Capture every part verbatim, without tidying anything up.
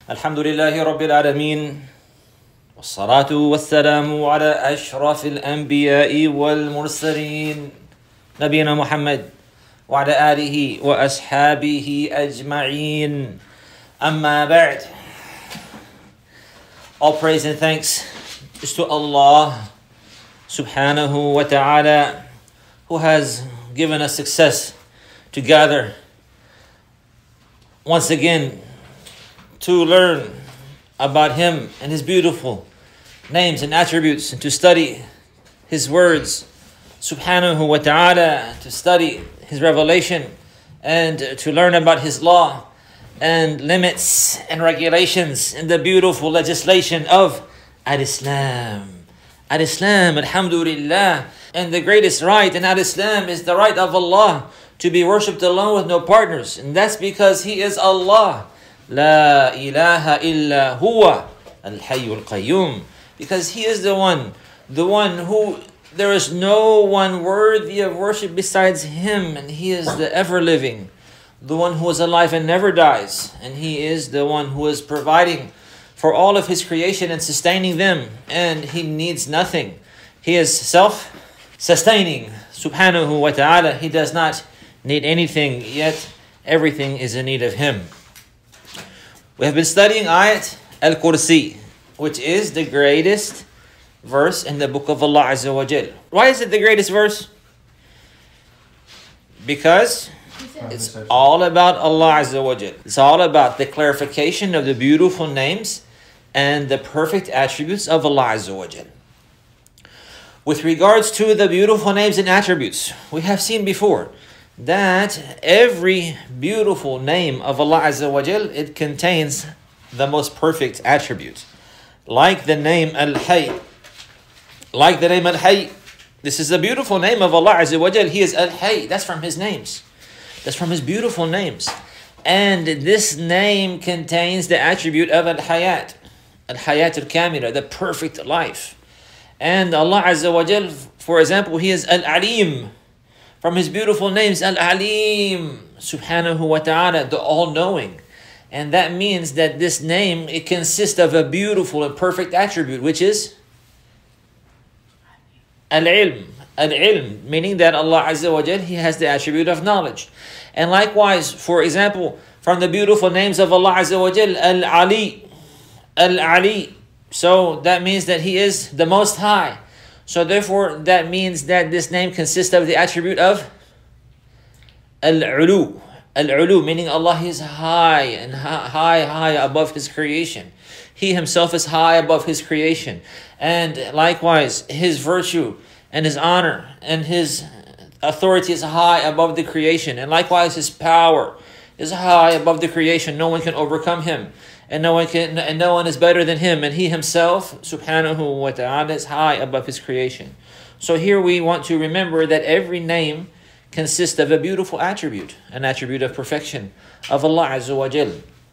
الحمد لله رب العالمين والصلاة والسلام على أشرف الأنبياء والمرسلين نبينا محمد وعلى آله وأصحابه أجمعين أما بعد. All praise and thanks is to Allah subhanahu wa ta'ala, who has given us success to gather once again to learn about Him and His beautiful names and attributes, and to study His words subhanahu wa ta'ala, to study His revelation and to learn about His law and limits and regulations and the beautiful legislation of Al-Islam. Al-Islam, alhamdulillah. And the greatest right in Al-Islam is the right of Allah to be worshipped alone with no partners. And that's because He is Allah. La ilaha illa huwa al-hayyul qayyum. Because He is the one, the one who, there is no one worthy of worship besides Him. And He is the ever-living, the one who is alive and never dies. And He is the one who is providing for all of His creation and sustaining them. And He needs nothing. He is self-sustaining, subhanahu wa ta'ala. He does not need anything, yet everything is in need of Him. We have been studying Ayat Al-Kursi, which is the greatest verse in the book of Allah Azza wa Jal. Why is it the greatest verse? Because it's all about Allah Azza wa Jal. It's all about the clarification of the beautiful names and the perfect attributes of Allah Azza wa Jal. With regards to the beautiful names and attributes, we have seen before that every beautiful name of Allah Azza wa Jal, it contains the most perfect attribute. Like the name Al-Hayy. Like the name Al-Hayy. This is a beautiful name of Allah Azza wa Jal. He is Al-Hayy. That's from His names. That's from His beautiful names. And this name contains the attribute of Al-Hayat. Al-Hayat Al-Kamila, the perfect life. And Allah Azza wa Jal, for example, He is Al-Alim. From His beautiful names, Al-Alim, subhanahu wa ta'ala, the all-knowing. And that means that this name, it consists of a beautiful and perfect attribute, which is Al-Ilm. Al-Ilm, meaning that Allah Azza wa Jal, He has the attribute of knowledge. And likewise, for example, from the beautiful names of Allah Azza wa Jal, Al-Ali. Al-Ali. So that means that He is the Most High. So therefore, that means that this name consists of the attribute of Al-Ulu. Al-Ulu, meaning Allah is high and high, high above His creation. He Himself is high above His creation. And likewise, His virtue and His honor and His authority is high above the creation. And likewise, His power is high above the creation. No one can overcome Him. And no one can, and no one is better than Him. And He Himself, subhanahu wa ta'ala, is high above His creation. So here we want to remember that every name consists of a beautiful attribute, an attribute of perfection of Allah Azza wa Jal.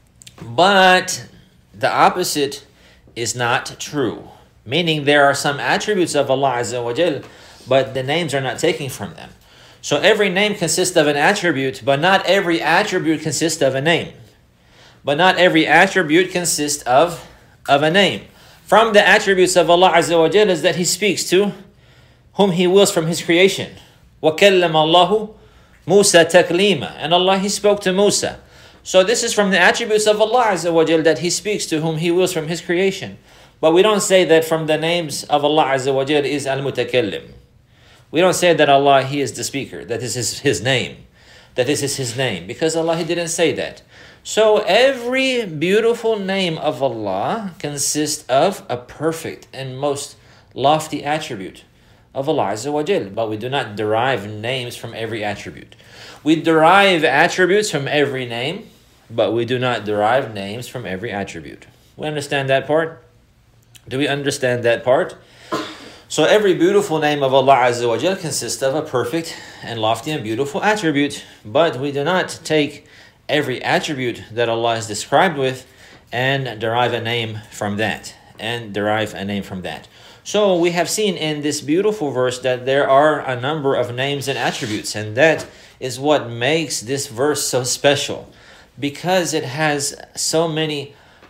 But the opposite is not true. Meaning there are some attributes of Allah Azza wa Jal, but the names are not taken from them. So every name consists of an attribute, but not every attribute consists of a name. But not every attribute consists of, of a name. From the attributes of Allah Azza wa Jal is that He speaks to whom He wills from His creation. وَكَلَّمَ اللَّهُ مُوسَى تَكْلِيمًا. And Allah, He spoke to Musa. So this is from the attributes of Allah Azza wa Jal, that He speaks to whom He wills from His creation. But we don't say that from the names of Allah Azza wa Jal is Al-Mutakallim. We don't say that Allah, He is the speaker, that this is His name. That this is His name. Because Allah, He didn't say that. So every beautiful name of Allah consists of a perfect and most lofty attribute of Allah Azza wa Jal. But we do not derive names from every attribute. We derive attributes from every name, but we do not derive names from every attribute. We understand that part? Do we understand that part? So every beautiful name of Allah Azza wa Jal consists of a perfect and lofty and beautiful attribute. But we do not take every attribute that Allah is described with and derive a name from that. And derive a name from that. So we have seen in this beautiful verse that there are a number of names and attributes. And that is what makes this verse so special. Because it has so many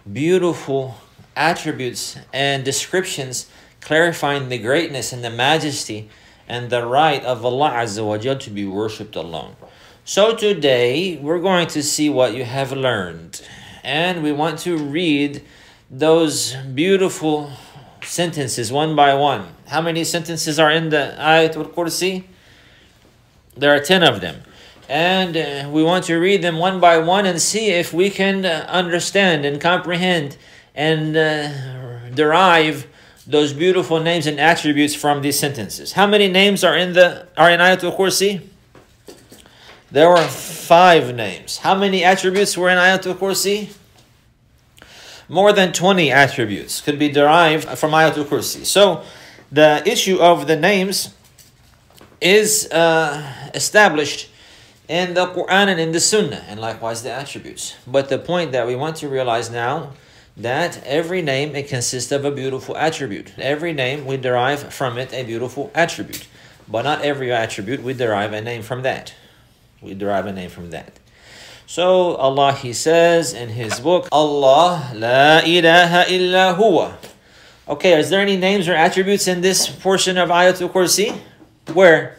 beautiful attributes and descriptions clarifying the greatness and the majesty and the right of Allah Azza wa Jal to be worshipped alone. So today we're going to see what you have learned, and we want to read those beautiful sentences one by one. How many sentences are in the Ayat al-Kursi? There are ten of them. And uh, we want to read them one by one and see if we can uh, understand and comprehend and uh, derive those beautiful names and attributes from these sentences. How many names are in the are in Ayat al-Kursi? There were five names. How many attributes were in Ayat al-Kursi? More than twenty attributes could be derived from Ayat al-Kursi. So the issue of the names is uh, established in the Quran and in the Sunnah, and likewise the attributes. But the point that we want to realize now, that every name, it consists of a beautiful attribute. Every name, we derive from it a beautiful attribute. But not every attribute, we derive a name from that. We derive a name from that. So Allah, He says in His book, Allah, la ilaha illa huwa. Okay, is there any names or attributes in this portion of Ayatul Kursi? Where?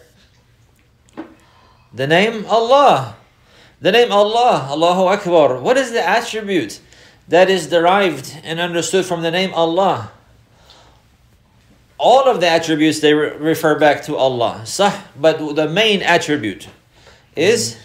The name Allah. The name Allah, Allahu Akbar. What is the attribute that is derived and understood from the name Allah? All of the attributes, they re- refer back to Allah. Sah, but the main attribute is,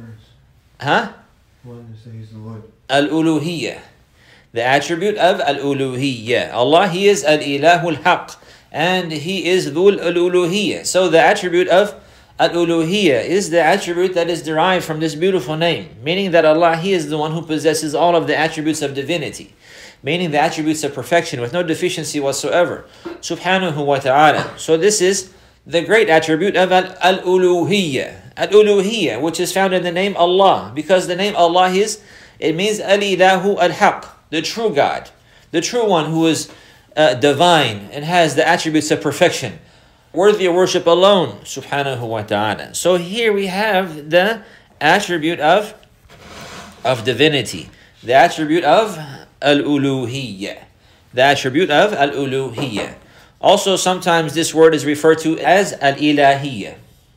huh? One says the Lord. Al-Uluhiyyah. The attribute of Al-Uluhiyyah. Allah, He is Al-Ilahul Haq, and He is Dhul Al-Uluhiyyah. So the attribute of Al-Uluhiyyah is the attribute that is derived from this beautiful name, meaning that Allah, He is the one who possesses all of the attributes of divinity, meaning the attributes of perfection with no deficiency whatsoever, subhanahu wa ta'ala. So this is the great attribute of Al-Uluhiyyah. Al-Uluhiyyah, which is found in the name Allah, because the name Allah is, it means Al-Ilahu Al-Haq, the true God, the true one who is uh, divine and has the attributes of perfection, worthy of worship alone, subhanahu wa ta'ala. So here we have the attribute of, of divinity, the attribute of Al-Uluhiyyah, the attribute of Al-Uluhiyyah. Also, sometimes this word is referred to as Al-Ilahiyyah.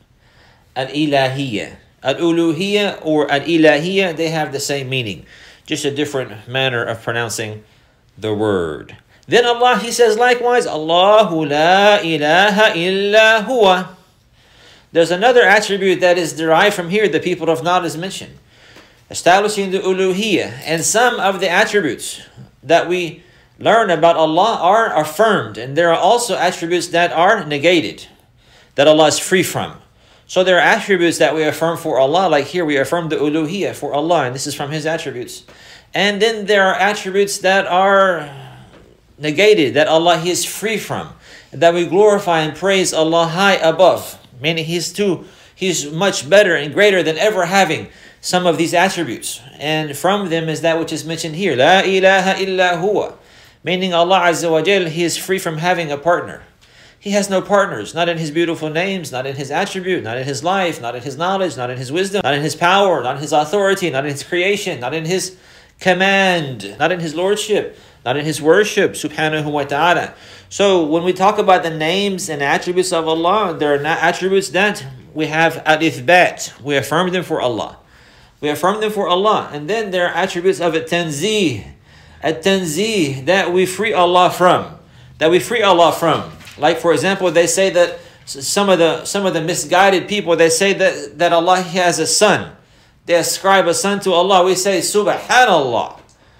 Al-Ilahiyyah. Al-Uluhiyyah or Al-Ilahiyyah, they have the same meaning, just a different manner of pronouncing the word. Then Allah, He says likewise, Allahu la ilaha illa huwa. There's another attribute that is derived from here, the people of knowledge mentioned, establishing the uluhiyyah. And some of the attributes that we learn about Allah are affirmed, and there are also attributes that are negated, that Allah is free from. So there are attributes that we affirm for Allah, like here we affirm the uluhiyyah for Allah, and this is from His attributes. And then there are attributes that are negated, that Allah, He is free from, that we glorify and praise Allah high above, meaning He's too, He's much better and greater than ever having some of these attributes. And from them is that which is mentioned here, La ilaha illa huwa, meaning Allah Azza wa Jal, He is free from having a partner. He has no partners, not in His beautiful names, not in His attribute, not in His life, not in His knowledge, not in His wisdom, not in His power, not in His authority, not in His creation, not in His command, not in His lordship, not in His worship, subhanahu wa ta'ala. So when we talk about the names and attributes of Allah, there are not attributes that we have al-ithbat. We affirm them for Allah. We affirm them for Allah. And then there are attributes of at-tanzih. At-tanzih, that we free Allah from. That we free Allah from. Like for example, they say that some of the some of the misguided people, they say that, that Allah, He has a son. They ascribe a son to Allah. We say, Subhanallah.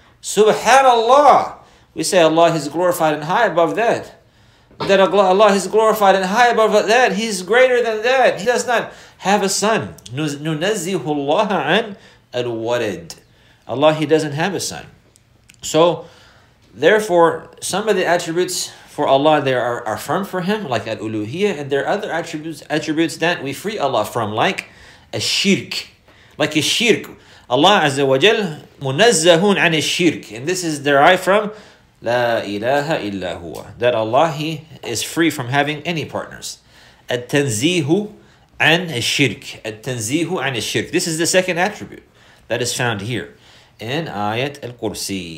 Subhanallah. We say Allah is glorified and high above that. That Allah is glorified and high above that. He's greater than that. He does not have a son. Nunazzihu Allah an al-walad. Allah, He doesn't have a son. So, therefore, some of the attributes for Allah, they are, are firm for Him, like al-uluhiyyah, and there are other attributes attributes that we free Allah from, like a shirk. Like a shirk. Allah Azza wa Jal, munazzahun an shirk. And this is derived from La ilaha illa huwa. That Allah, He is free from having any partners. At-tanzihu an shirk. At-tanzihu an shirk. This is the second attribute that is found here in Ayat al-Kursi.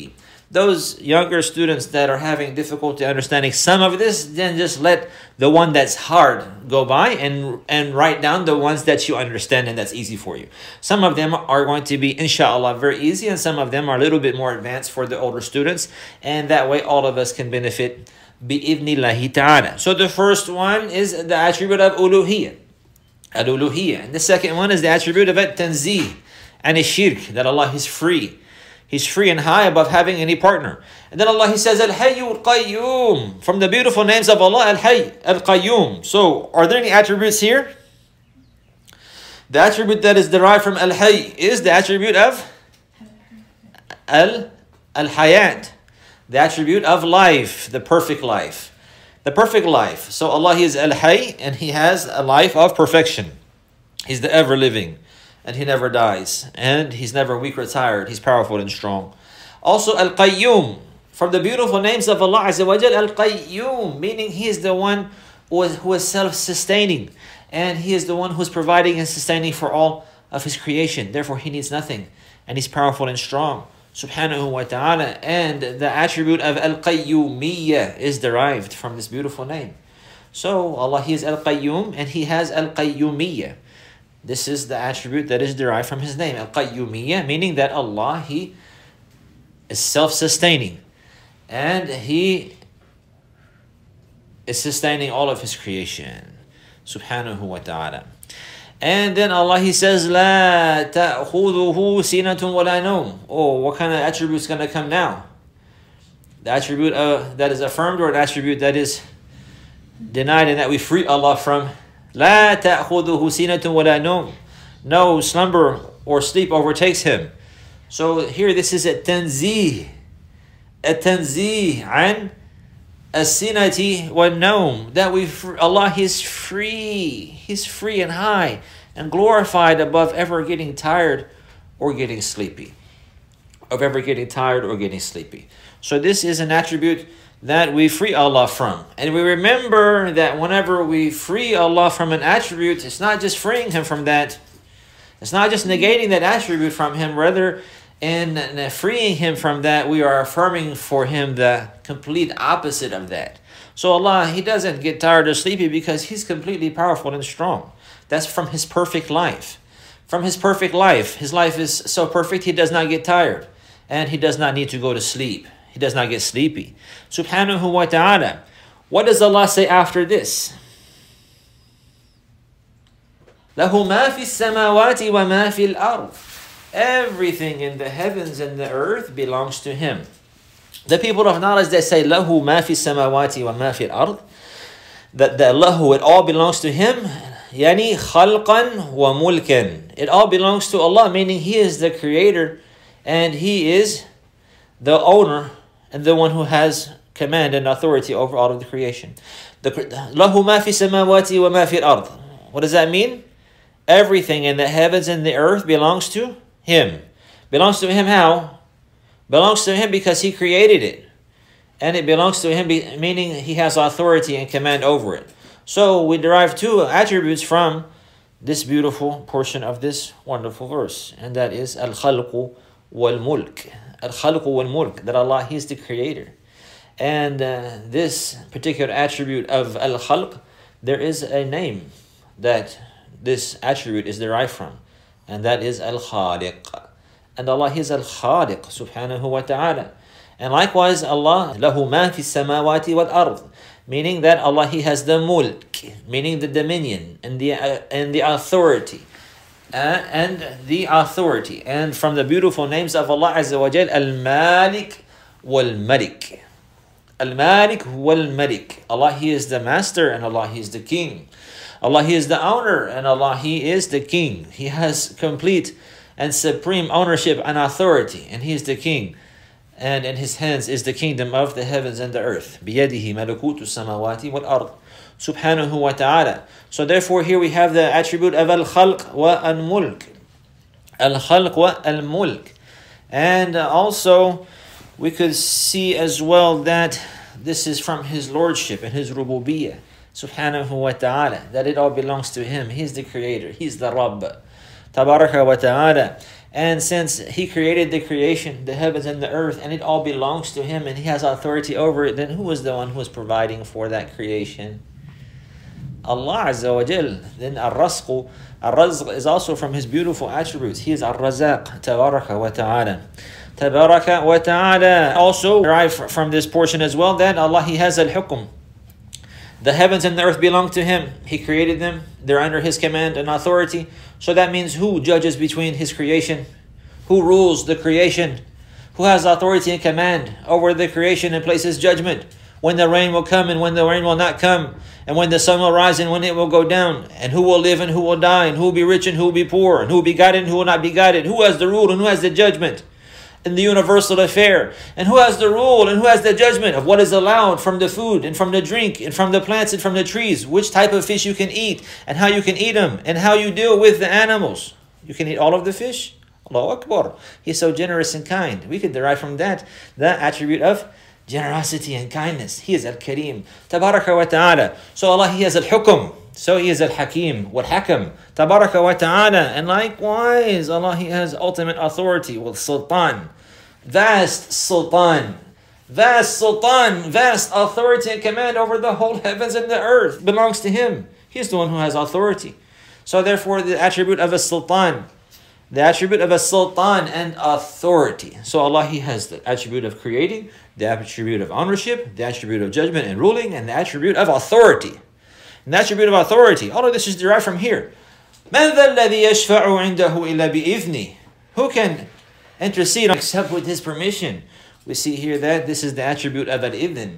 those younger students that are having difficulty understanding some of this, then just let the one that's hard go by and and write down the ones that you understand and that's easy for you. Some of them are going to be, inshallah, very easy, and some of them are a little bit more advanced for the older students, and that way all of us can benefit bi'idhnillahi ta'ala. So the first one is the attribute of uluhiyyah, al-uluhiyyah, and the second one is the attribute of at-tanzih and shirk, that Allah is free. He's free and high above having any partner. And then Allah, He says, Al-Hayy Al-Qayyum. From the beautiful names of Allah, Al-Hayy Al-Qayyum. So, are there any attributes here? The attribute that is derived from Al-Hayy is the attribute of Al- Al-Hayat. The attribute of life, the perfect life. The perfect life. So Allah, He is Al-Hayy, and He has a life of perfection. He's the ever-living. And He never dies. And He's never weak or tired. He's powerful and strong. Also, Al-Qayyum. From the beautiful names of Allah Azza wa Jal, Al-Qayyum. Meaning He is the one who is, who is self-sustaining. And He is the one who is providing and sustaining for all of His creation. Therefore, He needs nothing. And He's powerful and strong. Subhanahu wa ta'ala. And the attribute of Al-Qayyumiyyah is derived from this beautiful name. So, Allah, He is Al-Qayyum. And He has Al-Qayyumiyyah. This is the attribute that is derived from His name, Al-Qayyumiyyah, meaning that Allah, He is self-sustaining. And He is sustaining all of His creation. Subhanahu wa ta'ala. And then Allah, He says, لَا تَأْخُذُهُ سِنَةٌ وَلَا نَوْمٌ. Oh, what kind of attribute is going to come now? The attribute uh, that is affirmed, or an attribute that is denied, and that we free Allah from? لا تأخذه سنة ولا نوم. No slumber or sleep overtakes Him. So here this is a tanzih. A tanzih عن السنة والنوم. That we, Allah, He is free. He's free and high and glorified above ever getting tired or getting sleepy. Of ever getting tired or getting sleepy. So this is an attribute that we free Allah from. And we remember that whenever we free Allah from an attribute, it's not just freeing Him from that. It's not just negating that attribute from Him. Rather, in freeing Him from that, we are affirming for Him the complete opposite of that. So Allah, He doesn't get tired or sleepy because He's completely powerful and strong. That's from His perfect life. From His perfect life. His life is so perfect, He does not get tired. And He does not need to go to sleep. He does not get sleepy. Subhanahu wa ta'ala. What does Allah say after this? لَهُ مَا فِي السَّمَاوَاتِ وَمَا فِي الْأَرْضِ. Everything in the heavens and the earth belongs to Him. The people of knowledge, they say, لَهُ مَا فِي السَّمَاوَاتِ وَمَا فِي الْأَرْضِ. That the Lahu, it all belongs to Him. يعني خَلْقًا وَمُلْكًا. It all belongs to Allah, meaning He is the creator and He is the owner and the one who has command and authority over all of the creation. The لَهُ مَا فِي السَّمَاوَاتِ وَمَا فِي الْأَرْضِ. What does that mean? Everything in the heavens and the earth belongs to Him. Belongs to Him how? Belongs to Him because He created it. And it belongs to Him, meaning He has authority and command over it. So we derive two attributes from this beautiful portion of this wonderful verse. And that is Al-Khalqu wal-Mulk. Al-Khalqu wal-Mulk. That Allah, He is the creator. And uh, this particular attribute of Al-Khalq, there is a name that this attribute is derived from. And that is Al-Khaliq. And Allah, He is Al-Khaliq, subhanahu wa ta'ala. And likewise, Allah, لَهُ مَا فِي السَّمَاوَاتِ وَالْأَرْضِ. Meaning that Allah, He has the mulk, meaning the dominion and the, uh, and the authority. Uh, and the authority. And from the beautiful names of Allah Azza wa Jal, Al-Malik wal-Malik. Al-Malik wal-Malik. Allah, He is the master, and Allah, He is the king. Allah, He is the owner, and Allah, He is the king. He has complete and supreme ownership and authority, and He is the king. And in His hands is the kingdom of the heavens and the earth. بِيَدِهِ مَلَكُوتُ السَّمَاوَاتِ وَالْأَرْضِ. Subhanahu wa ta'ala. So therefore here we have the attribute of Al-Khalq wa Al-Mulk. Al-Khalq wa Al-Mulk. And also we could see as well that this is from His lordship and His rububiyyah. Subhanahu wa ta'ala. That it all belongs to Him. He's the creator. He's the Rabb. Tabaraka wa ta'ala. And since He created the creation, the heavens and the earth, and it all belongs to Him and He has authority over it, then who was the one who was providing for that creation? Allah Azza wa Jal. Then Ar-Razq, Ar-Razq is also from His beautiful attributes. He is Ar-Razaq, Tabaraka wa Ta'ala. Tabaraka wa Ta'ala. Also derived from this portion as well that Allah, He has Al-Hukm. The heavens and the earth belong to Him. He created them. They're under His command and authority. So that means who judges between His creation? Who rules the creation? Who has authority and command over the creation and places judgment? When the rain will come and when the rain will not come, and when the sun will rise and when it will go down, and who will live and who will die, and who will be rich and who will be poor, and who will be guided and who will not be guided. Who has the rule and who has the judgment in the universal affair? And who has the rule and who has the judgment of what is allowed from the food and from the drink and from the plants and from the trees, which type of fish you can eat and how you can eat them and how you deal with the animals. You can eat all of the fish. Allahu Akbar. He's so generous and kind. We could derive from that the attribute of generosity and kindness. He is Al-Kareem. Tabaraka wa Ta'ala. So Allah, He has Al-Hukm. So He is Al-Hakim. Wal-Hakam. Tabaraka wa Ta'ala. And likewise, Allah, He has ultimate authority. Wal-Sultan. Vast Sultan. Vast Sultan. Vast authority and command over the whole heavens and the earth belongs to Him. He is the one who has authority. So therefore, the attribute of a Sultan, the attribute of a Sultan and authority. So Allah, He has the attribute of creating, the attribute of ownership, the attribute of judgment and ruling, and the attribute of authority. And the attribute of authority, all of this is derived from here. مَنْ ذَا الَّذِي يَشْفَعُ عِنْدَهُ إِلَّا بِإِذْنِهِ. Who can intercede except with His permission? We see here that this is the attribute of Al-Idhin.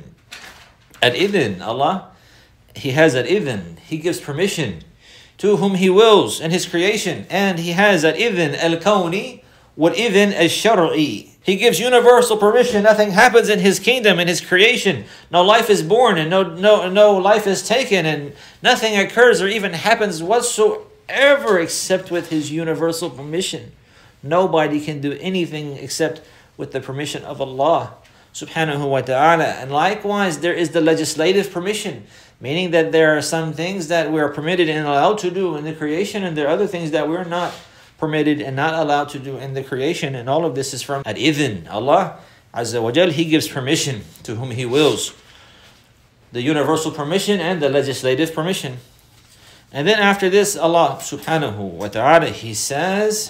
Al-Idhin, Allah, He has Al-Idhin. He gives permission to whom He wills in His creation. And He has Al-Idhin Al-Kawni wal-Idhin Al-Shar'i. He gives universal permission. Nothing happens in His kingdom, in His creation. No life is born and no, no, no life is taken and nothing occurs or even happens whatsoever except with His universal permission. Nobody can do anything except with the permission of Allah subhanahu wa ta'ala. And likewise, there is the legislative permission, meaning that there are some things that we are permitted and allowed to do in the creation, and there are other things that we're not permitted and not allowed to do in the creation. And all of this is from Al-Idhin. Allah Azza wa Jal, He gives permission to whom He wills. The universal permission and the legislative permission. And then after this, Allah subhanahu wa ta'ala, He says,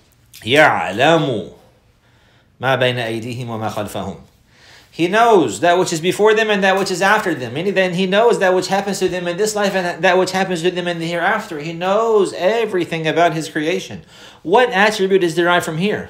يَعْلَمُ مَا بَيْنَ أَيْدِيهِمْ وَمَا خَلْفَهُمْ. He knows that which is before them and that which is after them. Meaning then He knows that which happens to them in this life and that which happens to them in the hereafter. He knows everything about His creation. What attribute is derived from here?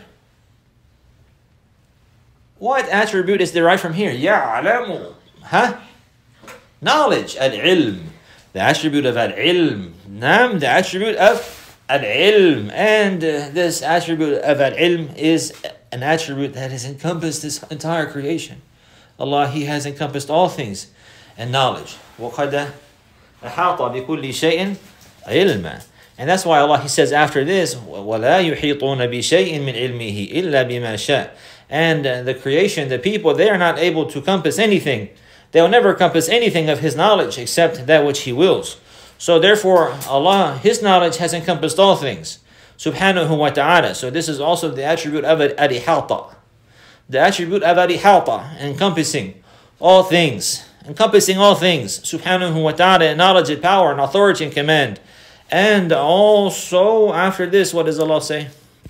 What attribute is derived from here? يَعْلَمُ. Huh? Knowledge. Al-ilm. The attribute of al-ilm. Nam, the attribute of al-ilm. And uh, this attribute of al-ilm is an attribute that has encompassed this entire creation. Allah, He has encompassed all things and knowledge. وَقَدْ أَحَاطَ بِكُلِّ شَيْءٍ عِلْمًا. And that's why Allah, He says after this, وَلَا يُحِيطُونَ بِشَيْءٍ مِنْ عِلْمِهِ إِلَّا بِمَا شَاءَ. And uh, the creation, the people, they are not able to compass anything. They will never compass anything of His knowledge except that which He wills. So therefore, Allah, His knowledge has encompassed all things. Subhanahu wa ta'ala. So this is also the attribute of al-ihata. The attribute of al-ihata, encompassing all things. Encompassing all things. Subhanahu wa ta'ala, knowledge and power and authority and command. And also after this, what does Allah say?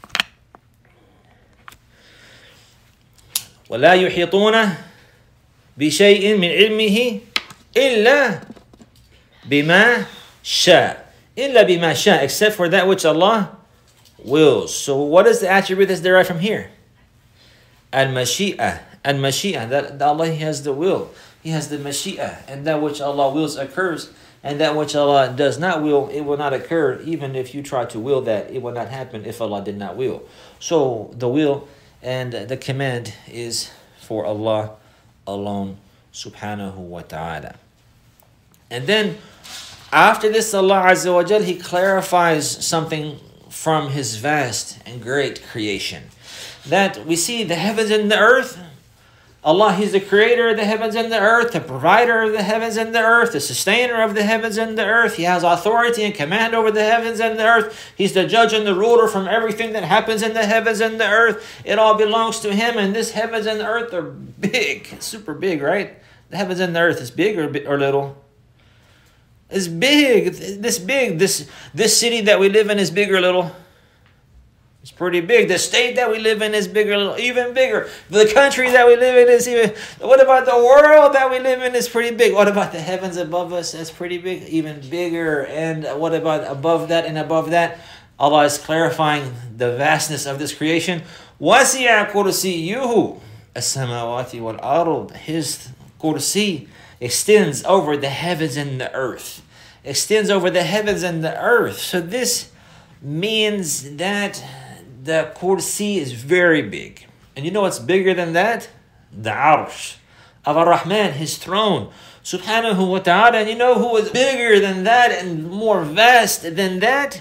وَلَا يُحِيطُونَ بِشَيْءٍ مِنْ عِلْمِهِ إِلَّا بِمَا شَاءَ. إِلَّا بِمَا شَاءَ. Except for that which Allah wills. So what is the attribute that's derived from here? Al-Mashi'ah. Al-Mashi'ah. That, that Allah, He has the will. He has the Mashi'ah. And that which Allah wills occurs. And that which Allah does not will, it will not occur. Even if you try to will that, it will not happen if Allah did not will. So the will and the command is for Allah alone, subhanahu wa ta'ala. And then after this, Allah Azza wa Jal, He clarifies something from His vast and great creation. That we see the heavens and the earth, Allah, He's the creator of the heavens and the earth, the provider of the heavens and the earth, the sustainer of the heavens and the earth. He has authority and command over the heavens and the earth. He's the judge and the ruler from everything that happens in the heavens and the earth. It all belongs to Him, and this heavens and the earth are big, super big, right? The heavens and the earth is big or, or little? It's big, this big. This, this city that we live in is big or little? It's pretty big. The state that we live in is bigger, even bigger. The country that we live in is even... What about the world that we live in is pretty big? What about the heavens above us? That's pretty big, even bigger. And what about above that and above that? Allah is clarifying the vastness of this creation. وَسِعَ كُرْسِيُّهُ السَّمَاوَاتِ وَالْأَرْضِ. His kursi extends over the heavens and the earth. Extends over the heavens and the earth. So this means that the kursi is very big. And you know what's bigger than that? The arsh of Ar-Rahman, His throne. Subhanahu wa ta'ala. And you know who is bigger than that and more vast than that?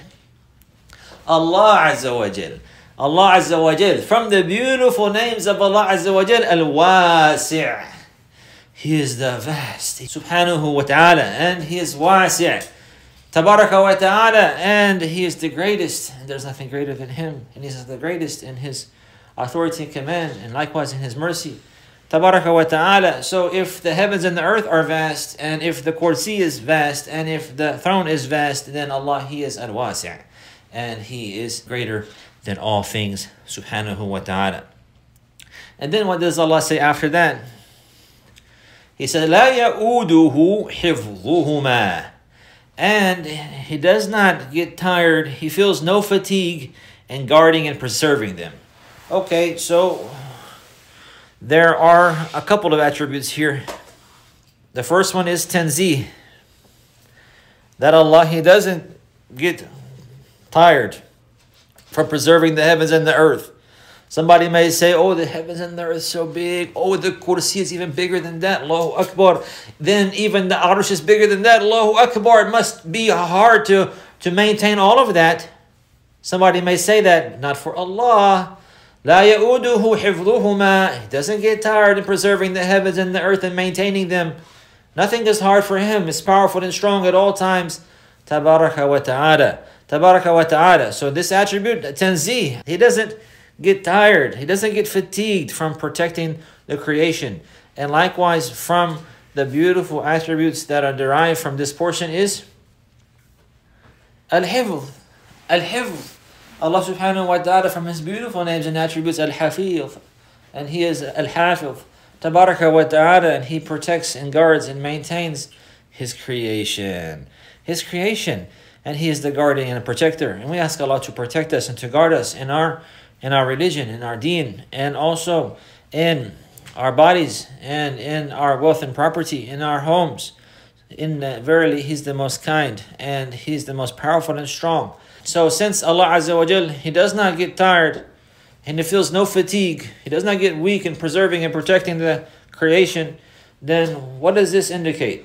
Allah Azza wa Jal. Allah Azza wa Jal. From the beautiful names of Allah Azza wa Jal, Al-Wasi'. He is the vast. Subhanahu wa ta'ala. And He is wasi'. Tabaraka wa ta'ala, and He is the greatest, and there's nothing greater than Him, and He is the greatest in His authority and command, and likewise in His mercy. Tabaraka wa ta'ala. So if the heavens and the earth are vast, and if the kursi is vast, and if the throne is vast, then Allah, He is al-wasi', and He is greater than all things, subhanahu wa ta'ala. And then what does Allah say after that? He said, لَا يَؤُودُهُ حِفْظُهُمَا. And He does not get tired. He feels no fatigue in guarding and preserving them. Okay, so there are a couple of attributes here. The first one is tanzih. That Allah, He doesn't get tired from preserving the heavens and the earth. Somebody may say, oh, the heavens and the earth is so big. Oh, the kursi is even bigger than that. Allahu Akbar. Then even the arsh is bigger than that. Allahu Akbar. It must be hard to, to maintain all of that. Somebody may say that. Not for Allah. La ya'uduhu hifdhuhuma. He doesn't get tired in preserving the heavens and the earth and maintaining them. Nothing is hard for Him. He's powerful and strong at all times. Tabaraka wa ta'ala. Tabaraka wa ta'ala. So this attribute, tanzih, He doesn't get tired. He doesn't get fatigued from protecting the creation. And likewise, from the beautiful attributes that are derived from this portion is Al-Hifz. Al-Hifz. Allah subhanahu wa ta'ala, from His beautiful names and attributes, Al-Hafiz. And He is Al-Hafiz. Tabaraka wa ta'ala. And He protects and guards and maintains His creation. His creation. And He is the guardian and protector. And we ask Allah to protect us and to guard us in our in our religion, in our deen, and also in our bodies, and in our wealth and property, in our homes. In uh, verily, He's the most kind, and He's the most powerful and strong. So since Allah Azza wa Jal, He does not get tired, and He feels no fatigue, He does not get weak in preserving and protecting the creation, then what does this indicate?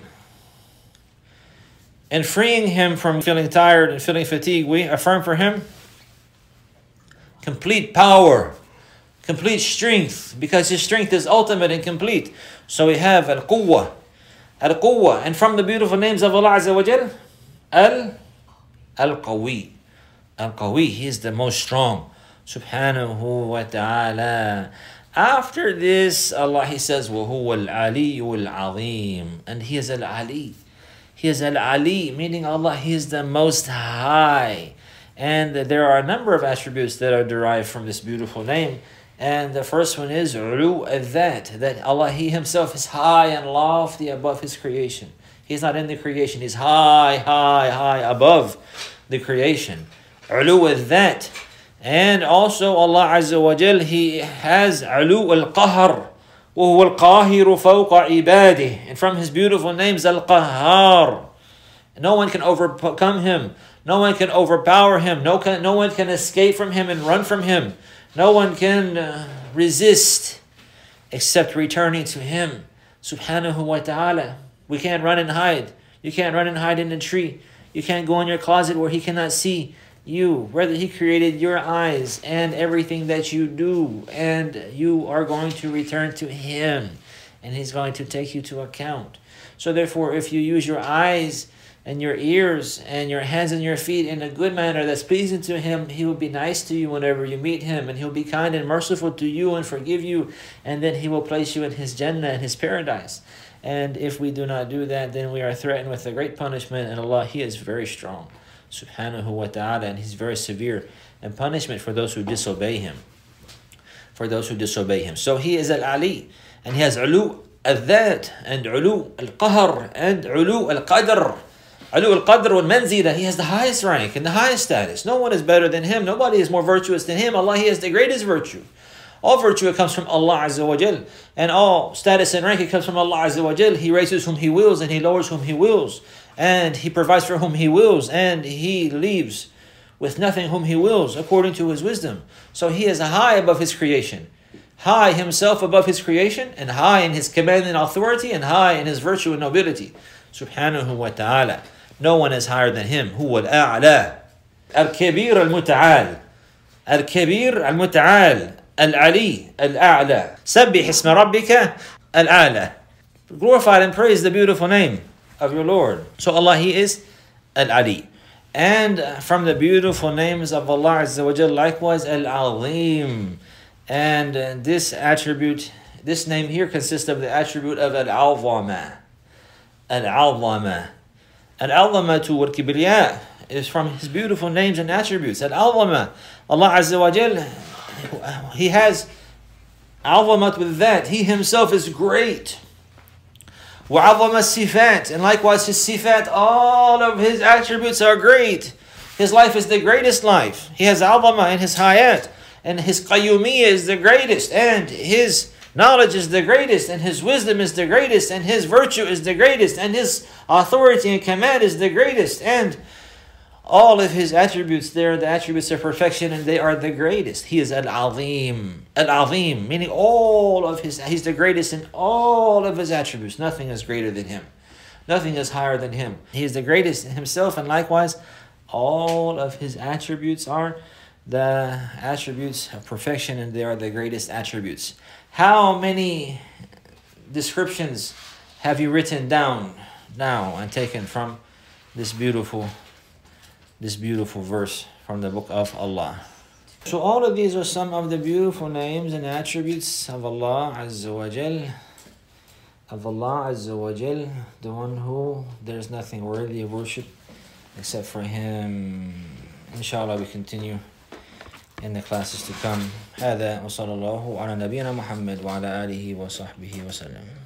And freeing Him from feeling tired and feeling fatigue, we affirm for Him complete power, complete strength, because His strength is ultimate and complete. So we have Al-Quwwah, Al-Quwwah, and from the beautiful names of Allah Azza wa Jal, Al Al-Qawi, Al-Qawi, He is the most strong, subhanahu wa ta'ala. After this, Allah, He says, وَهُوَ الْعَلِيُّ الْعَظِيمُ, and He is Al-Ali. He is Al-Ali, meaning Allah, He is the most high. And there are a number of attributes that are derived from this beautiful name. And the first one is ulu al-dhat, that Allah, He Himself is high and lofty above His creation. He's not in the creation. He's high, high, high above the creation. Ulu al-dhat. And also Allah Azza wa Jal, He has ulu al-qahr. وَهُوَ الْقَاهِرُ فَوْقَ عِبَادِهِ. And from His beautiful names, Al-Qahhar. No one can overcome Him. No one can overpower Him. No, can, no one can escape from Him and run from Him. No one can uh, resist except returning to Him. Subhanahu wa ta'ala. We can't run and hide. You can't run and hide in a tree. You can't go in your closet where He cannot see. you, whether He created your eyes and everything that you do, and you are going to return to Him, and He's going to take you to account. So therefore, if you use your eyes and your ears and your hands and your feet in a good manner that's pleasing to Him, He will be nice to you whenever you meet Him, and He'll be kind and merciful to you and forgive you, and then He will place you in His Jannah, in His paradise. And if we do not do that, then we are threatened with a great punishment, and Allah, He is very strong, subhanahu wa ta'ala, and He's very severe in punishment for those who disobey Him. For those who disobey Him. So He is Al-Ali, and He has ulu al-dhat, and ulu al-qahr, and ulu al-qadr. Ulu al-qadr wal-manzila. He has the highest rank and the highest status. No one is better than Him. Nobody is more virtuous than Him. Allah, He has the greatest virtue. All virtue, it comes from Allah Azza wa Jal. And all status and rank, it comes from Allah Azza wa Jal. He raises whom He wills, and He lowers whom He wills. And He provides for whom He wills, and He leaves with nothing whom He wills, according to His wisdom. So He is high above His creation. High Himself above His creation, and high in His command and authority, and high in His virtue and nobility. Subhanahu wa ta'ala. No one is higher than Him. Huwa al-a'la. Al-kabir al-muta'al. Al-kabir al-muta'al. Al-Ali, Al-A'la. Sabbih isma rabbika Al-A'la. Glorify and praise the beautiful name of your Lord. So Allah, He is Al-Ali. And from the beautiful names of Allah Azza wa Jal, likewise Al-Azim. And this attribute, this name here consists of the attribute of Al-Azama. Al-Azama. Al-Azamatu wal-Kibriya is from His beautiful names and attributes. Al-Azama. Allah Azza wa Jal, He has azamat with that. He Himself is great. وَعَظَمَ الصِّفَاتِ. And likewise His sifat, all of His attributes are great. His life is the greatest life. He has azama in His hayat. And His qayyumiyyah is the greatest. And His knowledge is the greatest. And His wisdom is the greatest. And His virtue is the greatest. And His authority and command is the greatest. And all of His attributes, they are the attributes of perfection, and they are the greatest. He is Al-Azim. Al-Azim, meaning all of His, He's the greatest in all of His attributes. Nothing is greater than Him. Nothing is higher than Him. He is the greatest in Himself, and likewise, all of His attributes are the attributes of perfection, and they are the greatest attributes. How many descriptions have you written down now and taken from this beautiful This beautiful verse from the book of Allah? So all of these are some of the beautiful names and attributes of Allah Azza wa Jal. Of Allah Azza wa Jal, the one who there's nothing worthy of worship except for Him. Inshallah, we continue in the classes to come. هذا وصلى الله على نبينا محمد وعلى آله وصحبه وسلم.